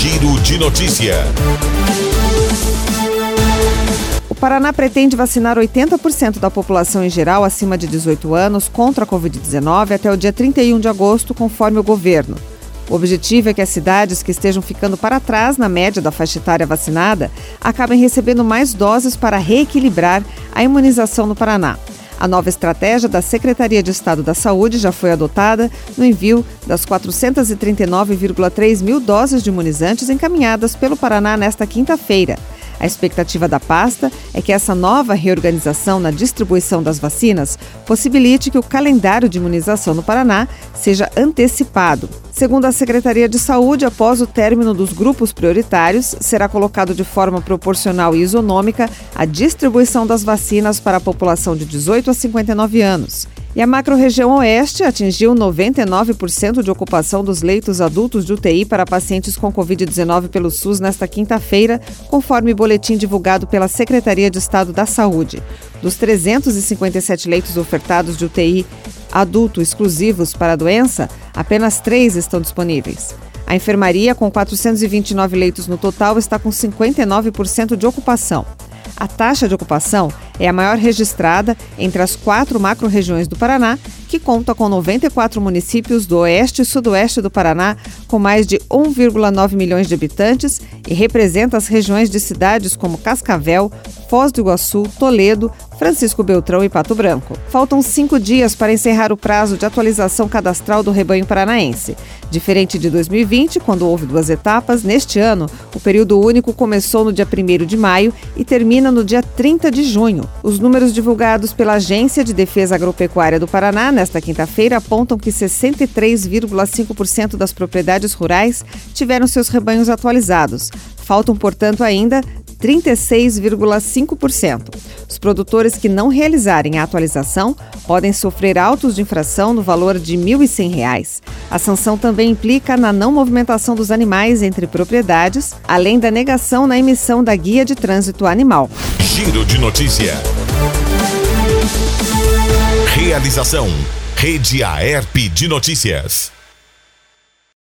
Giro de Notícia. O Paraná pretende vacinar 80% da população em geral acima de 18 anos contra a Covid-19 até o dia 31 de agosto, conforme o governo. O objetivo é que as cidades que estejam ficando para trás na média da faixa etária vacinada acabem recebendo mais doses para reequilibrar a imunização no Paraná. A nova estratégia da Secretaria de Estado da Saúde já foi adotada no envio das 439,3 mil doses de imunizantes encaminhadas pelo Paraná nesta quinta-feira. A expectativa da pasta é que essa nova reorganização na distribuição das vacinas possibilite que o calendário de imunização no Paraná seja antecipado. Segundo a Secretaria de Saúde, após o término dos grupos prioritários, será colocado de forma proporcional e isonômica a distribuição das vacinas para a população de 18 a 59 anos. E a macro-região oeste atingiu 99% de ocupação dos leitos adultos de UTI para pacientes com Covid-19 pelo SUS nesta quinta-feira, conforme boletim divulgado pela Secretaria de Estado da Saúde. Dos 357 leitos ofertados de UTI adulto exclusivos para a doença, apenas 3 estão disponíveis. A enfermaria, com 429 leitos no total, está com 59% de ocupação. A taxa de ocupação é a maior registrada entre as 4 macro-regiões do Paraná, que conta com 94 municípios do oeste e sudoeste do Paraná, com mais de 1,9 milhões de habitantes e representa as regiões de cidades como Cascavel, Foz do Iguaçu, Toledo, Francisco Beltrão e Pato Branco. Faltam 5 dias para encerrar o prazo de atualização cadastral do rebanho paranaense. Diferente de 2020, quando houve 2 etapas, neste ano, o período único começou no dia 1º de maio e termina no dia 30 de junho. Os números divulgados pela Agência de Defesa Agropecuária do Paraná nesta quinta-feira apontam que 63,5% das propriedades rurais tiveram seus rebanhos atualizados. Faltam, portanto, ainda 36,5%. Os produtores que não realizarem a atualização podem sofrer autos de infração no valor de R$ 1.100. A sanção também implica na não movimentação dos animais entre propriedades, além da negação na emissão da guia de trânsito animal. Giro de Notícia. Realização: Rede Aerp de Notícias.